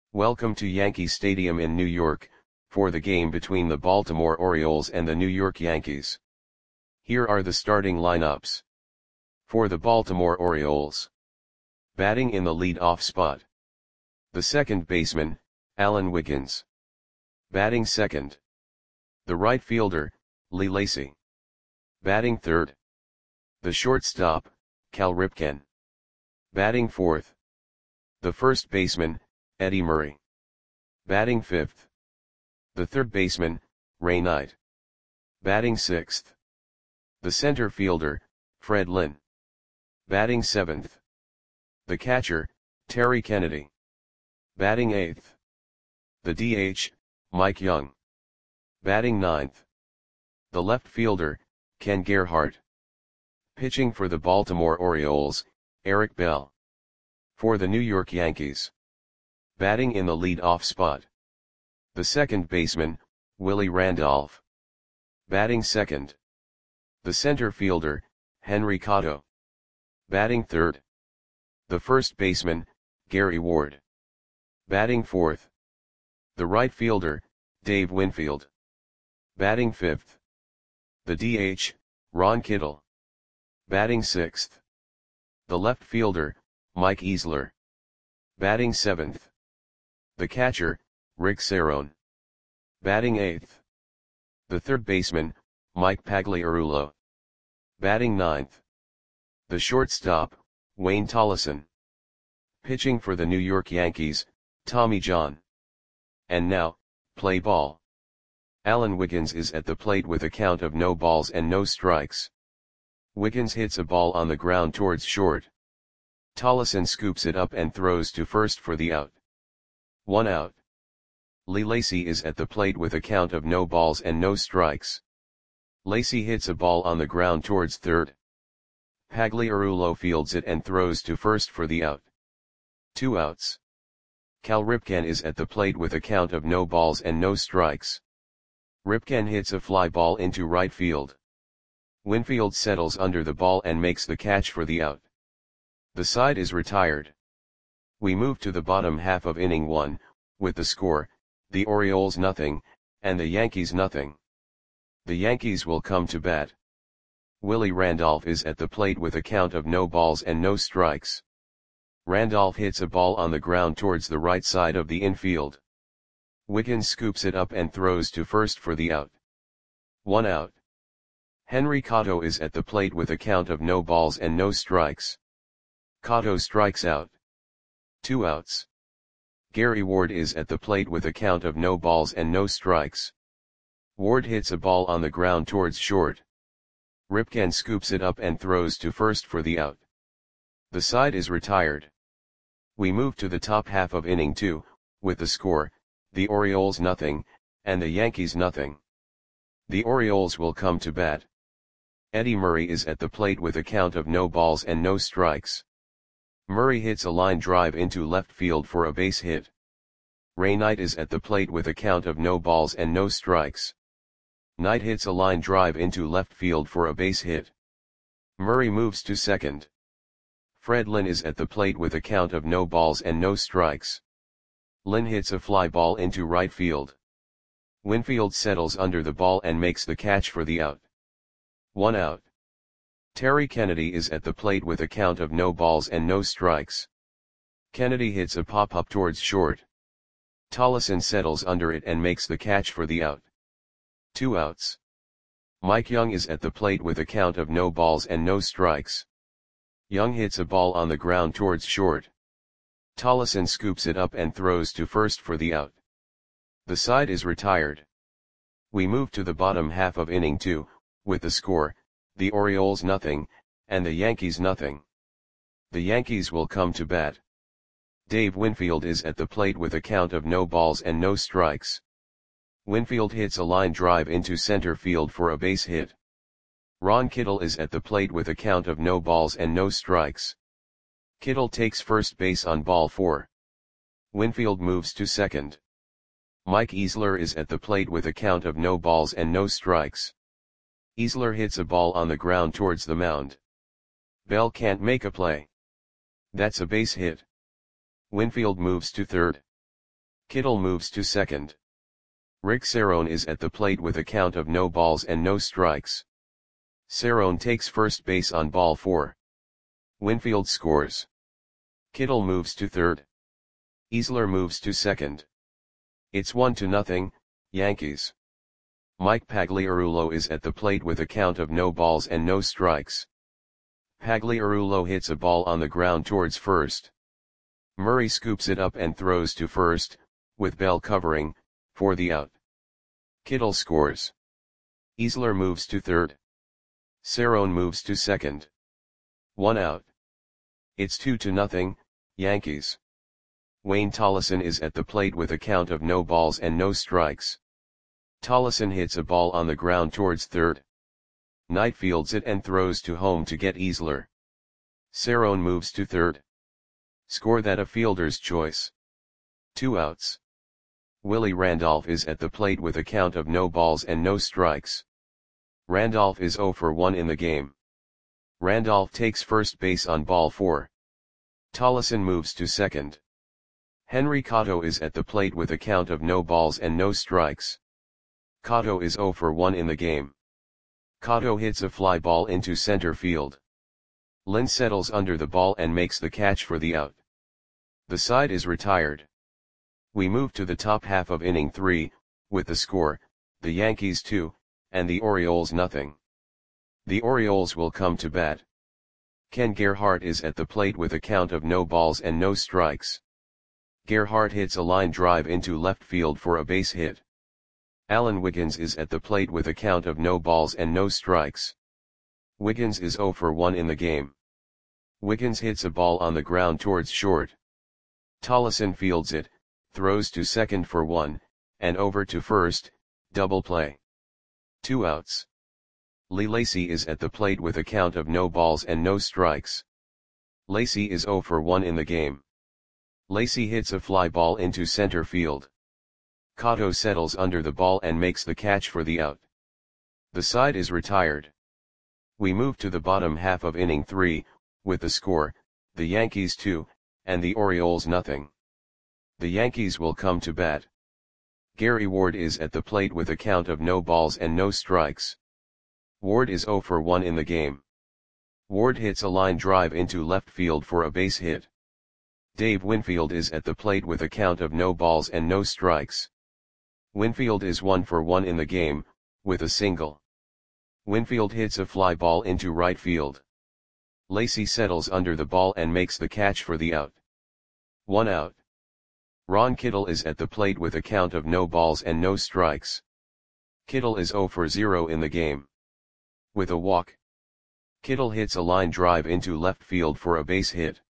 Welcome to Yankee Stadium in New York, for the game between the Baltimore Orioles and the New York Yankees. Here are the starting lineups. For the Baltimore Orioles. Batting in the lead-off spot. The second baseman, Alan Wiggins. Batting second. The right fielder, Lee Lacy. Batting third. The shortstop, Cal Ripken. Batting fourth. The first baseman, Eddie Murray. Batting fifth. The third baseman, Ray Knight. Batting sixth. The center fielder, Fred Lynn. Batting seventh. The catcher, Terry Kennedy. Batting eighth. The DH, Mike Young. Batting ninth. The left fielder, Ken Gerhart. Pitching for the Baltimore Orioles, Eric Bell. For the New York Yankees. Batting in the lead-off spot. The second baseman, Willie Randolph. Batting second. The center fielder, Henry Cotto. Batting third. The first baseman, Gary Ward. Batting fourth. The right fielder, Dave Winfield. Batting fifth. The DH, Ron Kittle. Batting sixth. The left fielder, Mike Easler. Batting seventh. The catcher, Rick Cerone. Batting eighth. The third baseman, Mike Pagliarulo. Batting ninth. The shortstop, Wayne Tollison. Pitching for the New York Yankees, Tommy John. And now, play ball. Alan Wiggins is at the plate with a count of no balls and no strikes. Wiggins hits a ball on the ground towards short. Tollison scoops it up and throws to first for the out. 1 out. Lee Lacy is at the plate with a count of no balls and no strikes. Lacy hits a ball on the ground towards third. Pagliarulo fields it and throws to first for the out. 2 outs. Cal Ripken is at the plate with a count of no balls and no strikes. Ripken hits a fly ball into right field. Winfield settles under the ball and makes the catch for the out. The side is retired. We move to the bottom half of inning 1, with the score, the Orioles nothing, and the Yankees nothing. The Yankees will come to bat. Willie Randolph is at the plate with a count of no balls and no strikes. Randolph hits a ball on the ground towards the right side of the infield. Wiggins scoops it up and throws to first for the out. 1 out. Henry Cotto is at the plate with a count of no balls and no strikes. Cotto strikes out. 2 outs. Gary Ward is at the plate with a count of no balls and no strikes. Ward hits a ball on the ground towards short. Ripken scoops it up and throws to first for the out. The side is retired. We move to the top half of inning 2, with the score, the Orioles nothing, and the Yankees nothing. The Orioles will come to bat. Eddie Murray is at the plate with a count of no balls and no strikes. Murray hits a line drive into left field for a base hit. Ray Knight is at the plate with a count of no balls and no strikes. Knight hits a line drive into left field for a base hit. Murray moves to second. Fred Lynn is at the plate with a count of no balls and no strikes. Lynn hits a fly ball into right field. Winfield settles under the ball and makes the catch for the out. 1 out. Terry Kennedy is at the plate with a count of no balls and no strikes. Kennedy hits a pop-up towards short. Tollison settles under it and makes the catch for the out. 2 outs. Mike Young is at the plate with a count of no balls and no strikes. Young hits a ball on the ground towards short. Tollison scoops it up and throws to first for the out. The side is retired. We move to the bottom half of inning 2, with the score, the Orioles nothing, and the Yankees nothing. The Yankees will come to bat. Dave Winfield is at the plate with a count of no balls and no strikes. Winfield hits a line drive into center field for a base hit. Ron Kittle is at the plate with a count of no balls and no strikes. Kittle takes first base on ball 4. Winfield moves to second. Mike Easler is at the plate with a count of no balls and no strikes. Easler hits a ball on the ground towards the mound. Bell can't make a play. That's a base hit. Winfield moves to third. Kittle moves to second. Rick Cerrone is at the plate with a count of no balls and no strikes. Cerrone takes first base on ball 4. Winfield scores. Kittle moves to third. Easler moves to second. It's 1-0, Yankees. Mike Pagliarulo is at the plate with a count of no balls and no strikes. Pagliarulo hits a ball on the ground towards first. Murray scoops it up and throws to first, with Bell covering, for the out. Kittle scores. Easler moves to third. Cerrone moves to second. 1 out. It's 2-0, Yankees. Wayne Tollison is at the plate with a count of no balls and no strikes. Tollison hits a ball on the ground towards third. Knight fields it and throws to home to get Easler. Cerrone moves to third. Score that a fielder's choice. 2 outs. Willie Randolph is at the plate with a count of no balls and no strikes. Randolph is 0 for 1 in the game. Randolph takes first base on ball 4. Tollison moves to second. Henry Cotto is at the plate with a count of no balls and no strikes. Cotto is 0 for 1 in the game. Cotto hits a fly ball into center field. Lynn settles under the ball and makes the catch for the out. The side is retired. We move to the top half of inning 3, with the score, the Yankees 2, and the Orioles nothing. The Orioles will come to bat. Ken Gerhart is at the plate with a count of no balls and no strikes. Gerhart hits a line drive into left field for a base hit. Alan Wiggins is at the plate with a count of no balls and no strikes. Wiggins is 0 for 1 in the game. Wiggins hits a ball on the ground towards short. Tollison fields it, throws to second for 1, and over to first, double play. 2 outs. Lee Lacy is at the plate with a count of no balls and no strikes. Lacy is 0 for 1 in the game. Lacy hits a fly ball into center field. Cotto settles under the ball and makes the catch for the out. The side is retired. We move to the bottom half of inning 3, with the score, the Yankees 2, and the Orioles nothing. The Yankees will come to bat. Gary Ward is at the plate with a count of no balls and no strikes. Ward is 0 for 1 in the game. Ward hits a line drive into left field for a base hit. Dave Winfield is at the plate with a count of no balls and no strikes. Winfield is 1 for 1 in the game, with a single. Winfield hits a fly ball into right field. Lacy settles under the ball and makes the catch for the out. 1 out. Ron Kittle is at the plate with a count of no balls and no strikes. Kittle is 0 for 0 in the game. With a walk. Kittle hits a line drive into left field for a base hit.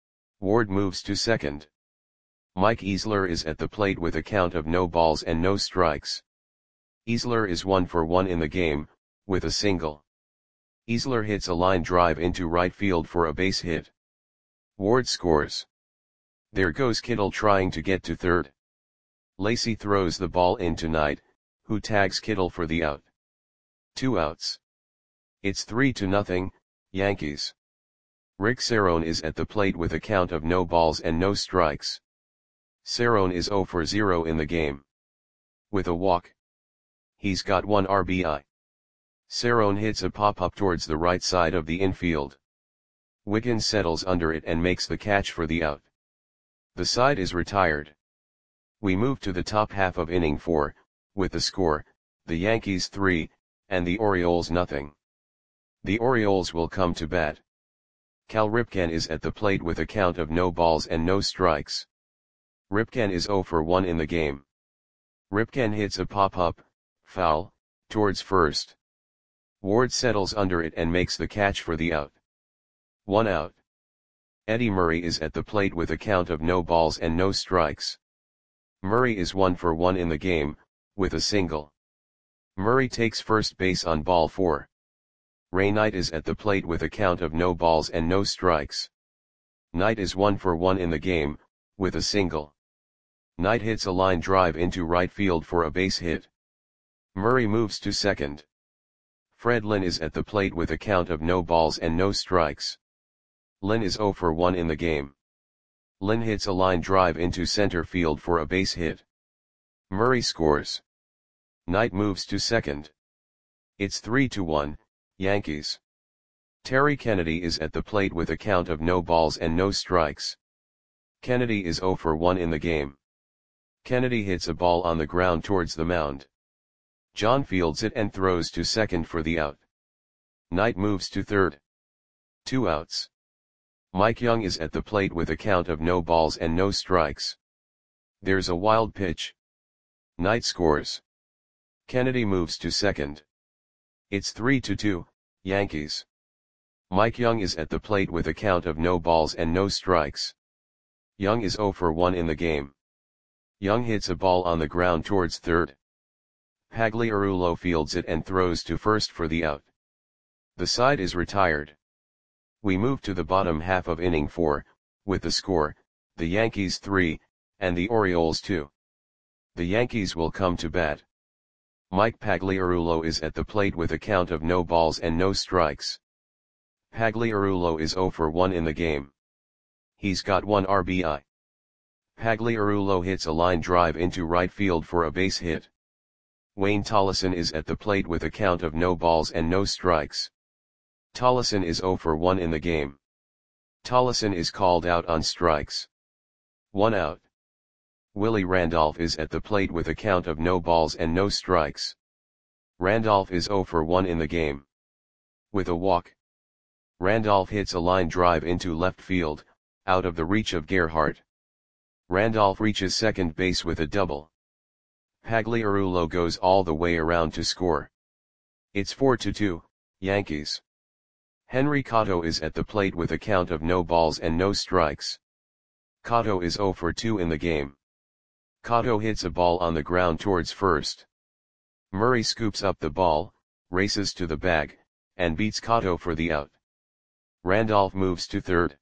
Ward moves to second. Mike Easler is at the plate with a count of no balls and no strikes. Easler is 1 for 1 in the game, with a single. Easler hits a line drive into right field for a base hit. Ward scores. There goes Kittle trying to get to third. Lacy throws the ball into Knight, who tags Kittle for the out. 2 outs. It's 3-0, Yankees. Rick Cerrone is at the plate with a count of no balls and no strikes. Cerrone is 0 for 0 in the game. With a walk. He's got 1 RBI. Cerrone hits a pop-up towards the right side of the infield. Wiggins settles under it and makes the catch for the out. The side is retired. We move to the top half of inning 4, with the score, the Yankees 3, and the Orioles nothing. The Orioles will come to bat. Cal Ripken is at the plate with a count of no balls and no strikes. Ripken is 0 for 1 in the game. Ripken hits a pop-up, foul, towards first. Ward settles under it and makes the catch for the out. 1 out. Eddie Murray is at the plate with a count of no balls and no strikes. Murray is 1 for 1 in the game, with a single. Murray takes first base on ball 4. Ray Knight is at the plate with a count of no balls and no strikes. Knight is 1 for 1 in the game, with a single. Knight hits a line drive into right field for a base hit. Murray moves to second. Fred Lynn is at the plate with a count of no balls and no strikes. Lynn is 0 for 1 in the game. Lynn hits a line drive into center field for a base hit. Murray scores. Knight moves to second. It's 3-1, Yankees. Terry Kennedy is at the plate with a count of no balls and no strikes. Kennedy is 0 for 1 in the game. Kennedy hits a ball on the ground towards the mound. John fields it and throws to second for the out. Knight moves to third. 2 outs. Mike Young is at the plate with a count of no balls and no strikes. There's a wild pitch. Knight scores. Kennedy moves to second. It's 3-2, Yankees. Mike Young is at the plate with a count of no balls and no strikes. Young is 0 for 1 in the game. Young hits a ball on the ground towards third. Pagliarulo fields it and throws to first for the out. The side is retired. We move to the bottom half of inning 4, with the score, the Yankees 3, and the Orioles 2. The Yankees will come to bat. Mike Pagliarulo is at the plate with a count of no balls and no strikes. Pagliarulo is 0 for 1 in the game. He's got 1 RBI. Pagliarulo hits a line drive into right field for a base hit. Wayne Tolleson is at the plate with a count of no balls and no strikes. Tolleson is 0 for 1 in the game. Tolleson is called out on strikes. 1 out. Willie Randolph is at the plate with a count of no balls and no strikes. Randolph is 0 for 1 in the game. With a walk. Randolph hits a line drive into left field, out of the reach of Gerhardt. Randolph reaches second base with a double. Pagliarulo goes all the way around to score. It's 4-2, Yankees. Henry Cotto is at the plate with a count of no balls and no strikes. Cotto is 0 for 2 in the game. Cotto hits a ball on the ground towards first. Murray scoops up the ball, races to the bag, and beats Cotto for the out. Randolph moves to third.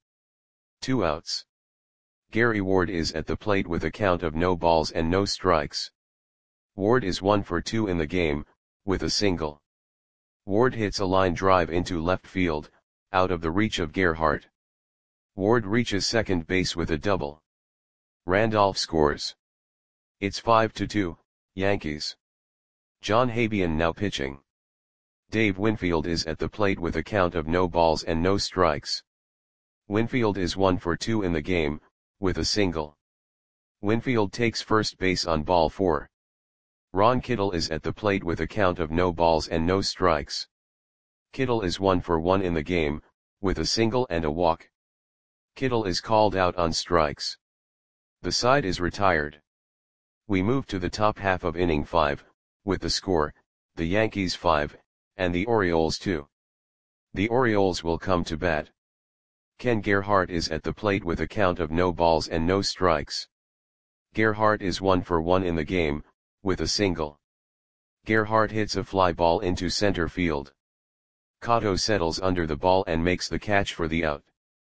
2 outs. Gary Ward is at the plate with a count of no balls and no strikes. Ward is 1 for 2 in the game, with a single. Ward hits a line drive into left field, out of the reach of Gerhardt. Ward reaches second base with a double. Randolph scores. It's 5-2, Yankees. John Habian now pitching. Dave Winfield is at the plate with a count of no balls and no strikes. Winfield is 1 for 2 in the game, with a single. Winfield takes first base on ball 4. Ron Kittle is at the plate with a count of no balls and no strikes. Kittle is 1 for 1 in the game, with a single and a walk. Kittle is called out on strikes. The side is retired. We move to the top half of inning 5, with the score, the Yankees 5, and the Orioles 2. The Orioles will come to bat. Ken Gerhardt is at the plate with a count of no balls and no strikes. Gerhardt is 1 for 1 in the game, with a single. Gerhardt hits a fly ball into center field. Cotto settles under the ball and makes the catch for the out.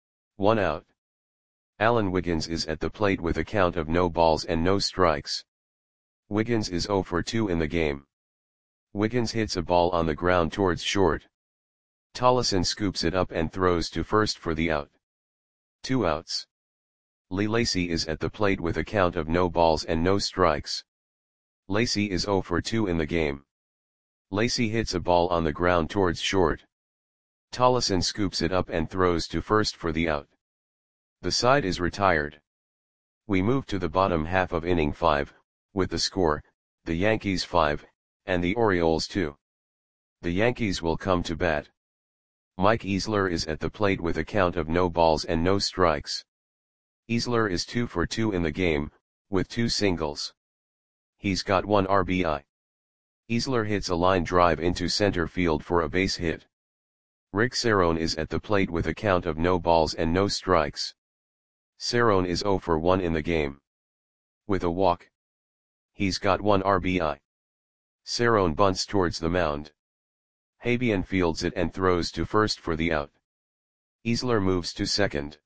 1 out. Alan Wiggins is at the plate with a count of no balls and no strikes. Wiggins is 0 for 2 in the game. Wiggins hits a ball on the ground towards short. Tolleson scoops it up and throws to first for the out. 2 outs. Lee Lacy is at the plate with a count of no balls and no strikes. Lacy is 0 for 2 in the game. Lacy hits a ball on the ground towards short. Tolleson scoops it up and throws to first for the out. The side is retired. We move to the bottom half of inning 5, with the score, the Yankees 5, and the Orioles 2. The Yankees will come to bat. Mike Easler is at the plate with a count of no balls and no strikes. Easler is 2 for 2 in the game, with 2 singles. He's got 1 RBI. Easler hits a line drive into center field for a base hit. Rick Cerrone is at the plate with a count of no balls and no strikes. Cerrone is 0 for 1 in the game. With a walk. He's got 1 RBI. Cerrone bunts towards the mound. Habian fields it and throws to first for the out. Easler moves to second.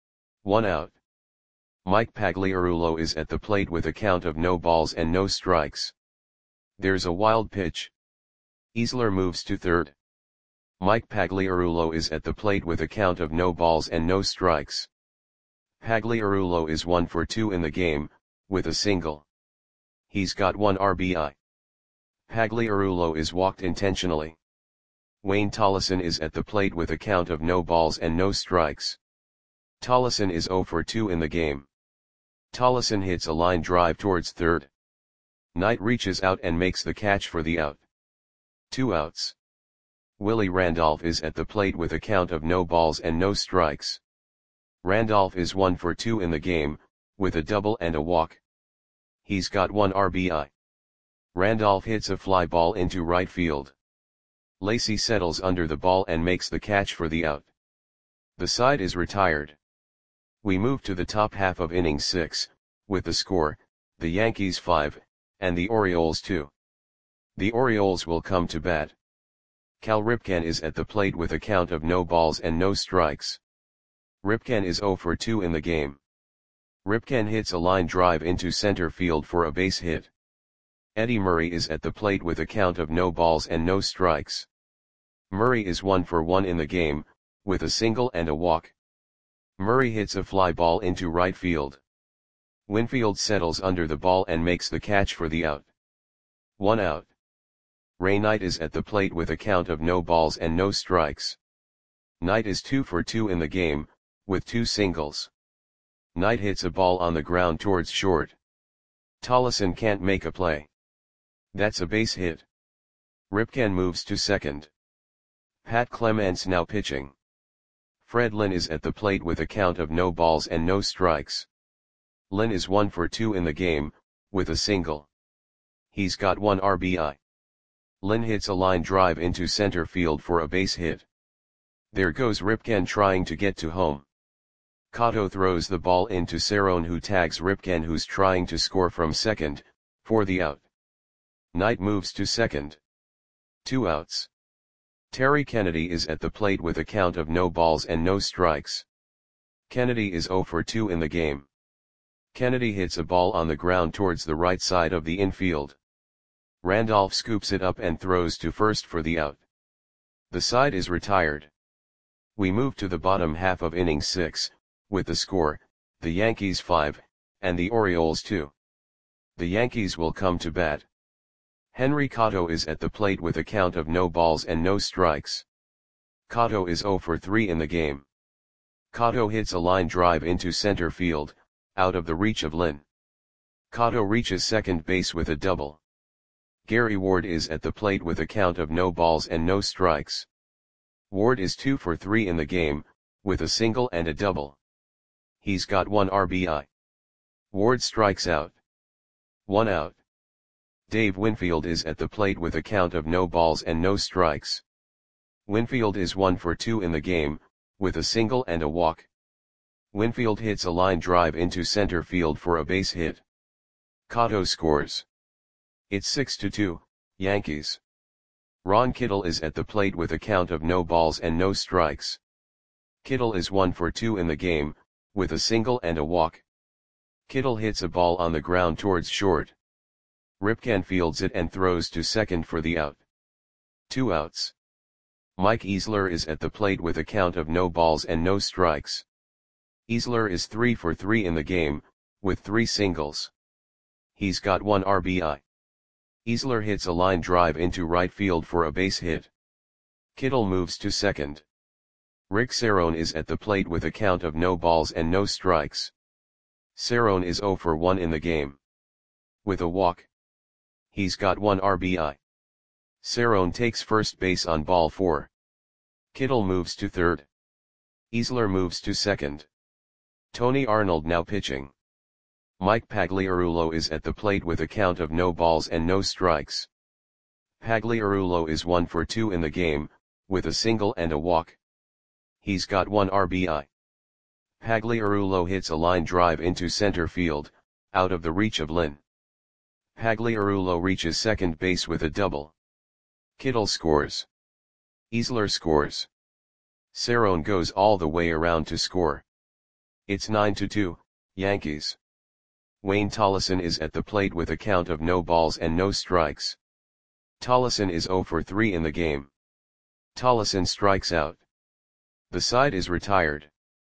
1 out. Mike Pagliarulo is at the plate with a count of no balls and no strikes. There's a wild pitch. Easler moves to third. Mike Pagliarulo is at the plate with a count of no balls and no strikes. Pagliarulo is 1 for 2 in the game, with a single. He's got 1 RBI. Pagliarulo is walked intentionally. Wayne Tolleson is at the plate with a count of no balls and no strikes. Tolleson is 0 for 2 in the game. Tolleson hits a line drive towards third. Knight reaches out and makes the catch for the out. 2 outs. Willie Randolph is at the plate with a count of no balls and no strikes. Randolph is 1 for 2 in the game, with a double and a walk. He's got 1 RBI. Randolph hits a fly ball into right field. Lacy settles under the ball and makes the catch for the out. The side is retired. We move to the top half of inning 6, with the score, the Yankees 5, and the Orioles 2. The Orioles will come to bat. Cal Ripken is at the plate with a count of no balls and no strikes. Ripken is 0 for 2 in the game. Ripken hits a line drive into center field for a base hit. Eddie Murray is at the plate with a count of no balls and no strikes. Murray is 1 for 1 in the game, with a single and a walk. Murray hits a fly ball into right field. Winfield settles under the ball and makes the catch for the out. 1 out. Ray Knight is at the plate with a count of no balls and no strikes. Knight is 2 for 2 in the game, with 2 singles. Knight hits a ball on the ground towards short. Tolleson can't make a play. That's a base hit. Ripken moves to second. Pat Clements now pitching. Fred Lynn is at the plate with a count of no balls and no strikes. Lynn is 1 for 2 in the game, with a single. He's got 1 RBI. Lynn hits a line drive into center field for a base hit. There goes Ripken trying to get to home. Cotto throws the ball into Cerrone, who tags Ripken, who's trying to score from second, for the out. Knight moves to second. 2 outs. Terry Kennedy is at the plate with a count of no balls and no strikes. Kennedy is 0 for 2 in the game. Kennedy hits a ball on the ground towards the right side of the infield. Randolph scoops it up and throws to first for the out. The side is retired. We move to the bottom half of inning 6, with the score, the Yankees 5, and the Orioles 2. The Yankees will come to bat. Henry Cotto is at the plate with a count of no balls and no strikes. Cotto is 0 for 3 in the game. Cotto hits a line drive into center field, out of the reach of Lynn. Cotto reaches second base with a double. Gary Ward is at the plate with a count of no balls and no strikes. Ward is 2 for 3 in the game, with a single and a double. He's got 1 RBI. Ward strikes out. 1 out. Dave Winfield is at the plate with a count of no balls and no strikes. Winfield is 1 for 2 in the game, with a single and a walk. Winfield hits a line drive into center field for a base hit. Cotto scores. It's 6-2, Yankees. Ron Kittle is at the plate with a count of no balls and no strikes. Kittle is 1 for 2 in the game, with a single and a walk. Kittle hits a ball on the ground towards short. Ripken fields it and throws to second for the out. 2 outs. Mike Easler is at the plate with a count of no balls and no strikes. Easler is 3 for 3 in the game, with 3 singles. He's got 1 RBI. Easler hits a line drive into right field for a base hit. Kittle moves to second. Rick Cerrone is at the plate with a count of no balls and no strikes. Cerrone is 0 for 1 in the game. With a walk. He's got 1 RBI. Cerrone takes first base on ball 4. Kittle moves to third. Easler moves to second. Tony Arnold now pitching. Mike Pagliarulo is at the plate with a count of no balls and no strikes. Pagliarulo is 1 for 2 in the game, with a single and a walk. He's got 1 RBI. Pagliarulo hits a line drive into center field, out of the reach of Lynn. Pagliarulo reaches second base with a double. Kittle scores. Easler scores. Cerrone goes all the way around to score. It's 9-2, Yankees. Wayne Tolleson is at the plate with a count of no balls and no strikes. Tolleson is 0 for 3 in the game. Tolleson strikes out. The side is retired.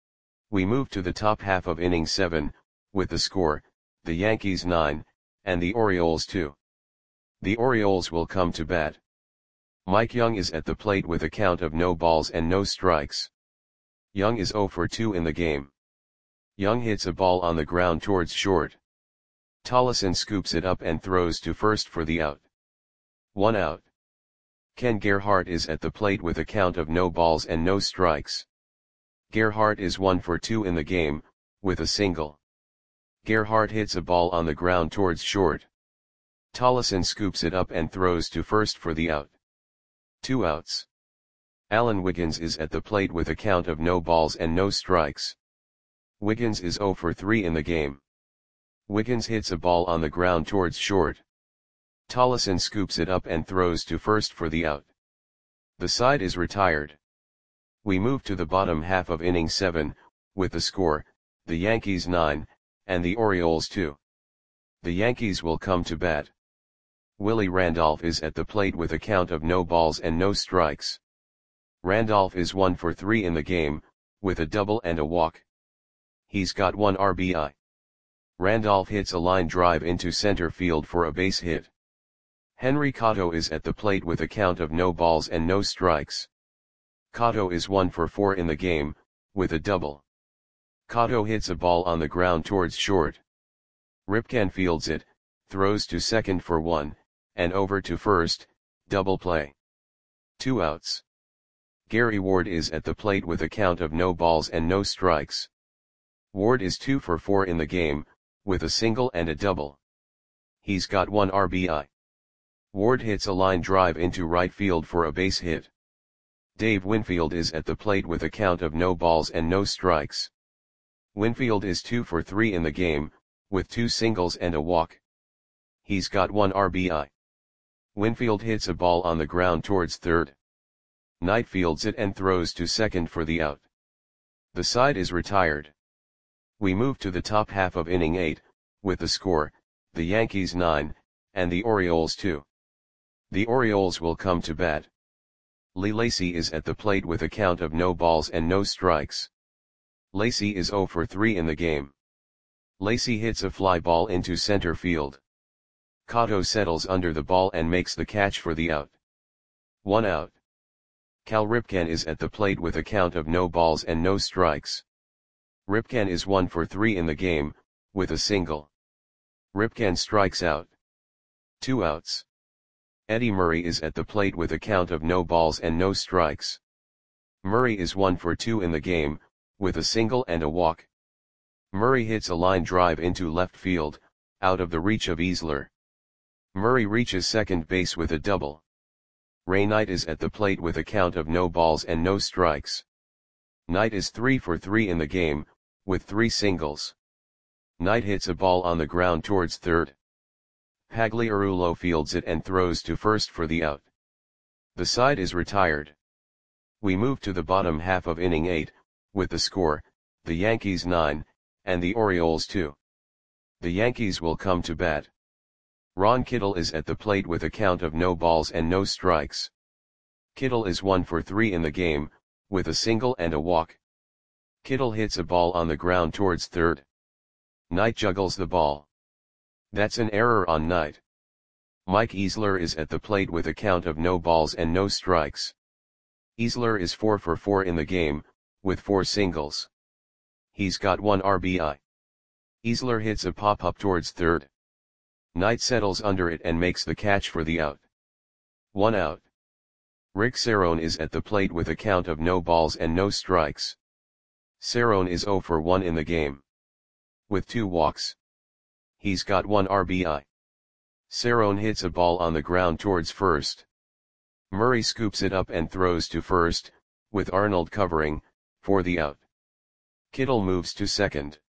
We move to the top half of inning 7, with the score, the Yankees 9, and the Orioles 2. The Orioles will come to bat. Mike Young is at the plate with a count of no balls and no strikes. Young is 0 for 2 in the game. Young hits a ball on the ground towards short. Tollefson scoops it up and throws to first for the out. 1 out. Ken Gerhart is at the plate with a count of no balls and no strikes. Gerhart is 1 for 2 in the game, with a single. Gerhart hits a ball on the ground towards short. Tollefson scoops it up and throws to first for the out. 2 outs. Alan Wiggins is at the plate with a count of no balls and no strikes. Wiggins is 0 for 3 in the game. Wiggins hits a ball on the ground towards short. Tollefson scoops it up and throws to first for the out. The side is retired. We move to the bottom half of inning 7, with the score, the Yankees 9, and the Orioles 2. The Yankees will come to bat. Willie Randolph is at the plate with a count of no balls and no strikes. Randolph is 1 for 3 in the game, with a double and a walk. He's got 1 RBI. Randolph hits a line drive into center field for a base hit. Henry Cotto is at the plate with a count of no balls and no strikes. Cotto is 1 for 4 in the game, with a double. Cotto hits a ball on the ground towards short. Ripken fields it, throws to second for 1, and over to first, double play. 2 outs. Gary Ward is at the plate with a count of no balls and no strikes. Ward is 2 for 4 in the game, with a single and a double. He's got 1 RBI. Ward hits a line drive into right field for a base hit. Dave Winfield is at the plate with a count of no balls and no strikes. Winfield is 2 for 3 in the game, with 2 singles and a walk. He's got 1 RBI. Winfield hits a ball on the ground towards third. Knight fields it and throws to second for the out. The side is retired. We move to the top half of inning 8, with the score, the Yankees 9, and the Orioles 2. The Orioles will come to bat. Lee Lacy is at the plate with a count of no balls and no strikes. Lacy is 0 for 3 in the game. Lacy hits a fly ball into center field. Cotto settles under the ball and makes the catch for the out. 1 out. Cal Ripken is at the plate with a count of no balls and no strikes. Ripken is 1 for 3 in the game, with a single. Ripken strikes out. 2 outs. Eddie Murray is at the plate with a count of no balls and no strikes. Murray is 1 for 2 in the game, with a single and a walk. Murray hits a line drive into left field, out of the reach of Easler. Murray reaches second base with a double. Ray Knight is at the plate with a count of no balls and no strikes. Knight is 3 for 3 in the game, with 3 singles. Knight hits a ball on the ground towards third. Pagliarulo fields it and throws to first for the out. The side is retired. We move to the bottom half of inning 8, with the score, the Yankees 9, and the Orioles 2. The Yankees will come to bat. Ron Kittle is at the plate with a count of no balls and no strikes. Kittle is 1 for 3 in the game, with a single and a walk. Kittle hits a ball on the ground towards third. Knight juggles the ball. That's an error on Knight. Mike Easler is at the plate with a count of no balls and no strikes. Easler is 4 for 4 in the game, with 4 singles. He's got 1 RBI. Easler hits a pop-up towards third. Knight settles under it and makes the catch for the out. 1 out. Rick Cerrone is at the plate with a count of no balls and no strikes. Cerrone is 0 for 1 in the game. With 2 walks. He's got 1 RBI. Cerrone hits a ball on the ground towards first. Murray scoops it up and throws to first, with Arnold covering, for the out. Kittle moves to second.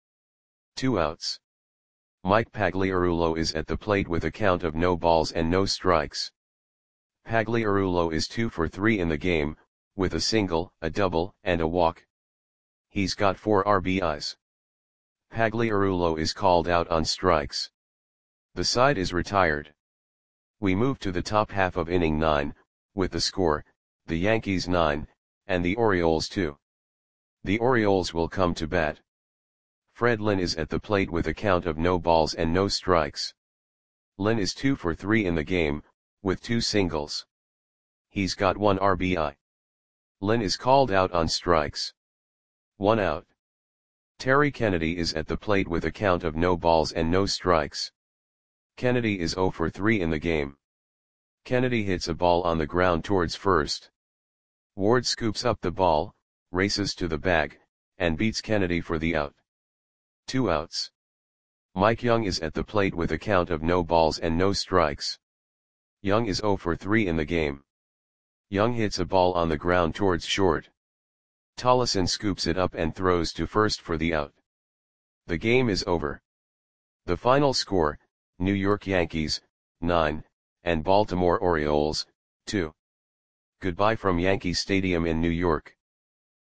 2 outs. Mike Pagliarulo is at the plate with a count of no balls and no strikes. Pagliarulo is 2 for 3 in the game, with a single, a double, and a walk. He's got 4 RBIs. Pagliarulo is called out on strikes. The side is retired. We move to the top half of inning 9, with the score, the Yankees 9, and the Orioles 2. The Orioles will come to bat. Fred Lynn is at the plate with a count of no balls and no strikes. Lynn is 2 for 3 in the game, with 2 singles. He's got 1 RBI. Lynn is called out on strikes. 1 out. Terry Kennedy is at the plate with a count of no balls and no strikes. Kennedy is 0 for 3 in the game. Kennedy hits a ball on the ground towards first. Ward scoops up the ball, races to the bag, and beats Kennedy for the out. 2 outs. Mike Young is at the plate with a count of no balls and no strikes. Young is 0 for 3 in the game. Young hits a ball on the ground towards short. Tollison scoops it up and throws to first for the out. The game is over. The final score, New York Yankees, 9, and Baltimore Orioles, 2. Goodbye from Yankee Stadium in New York.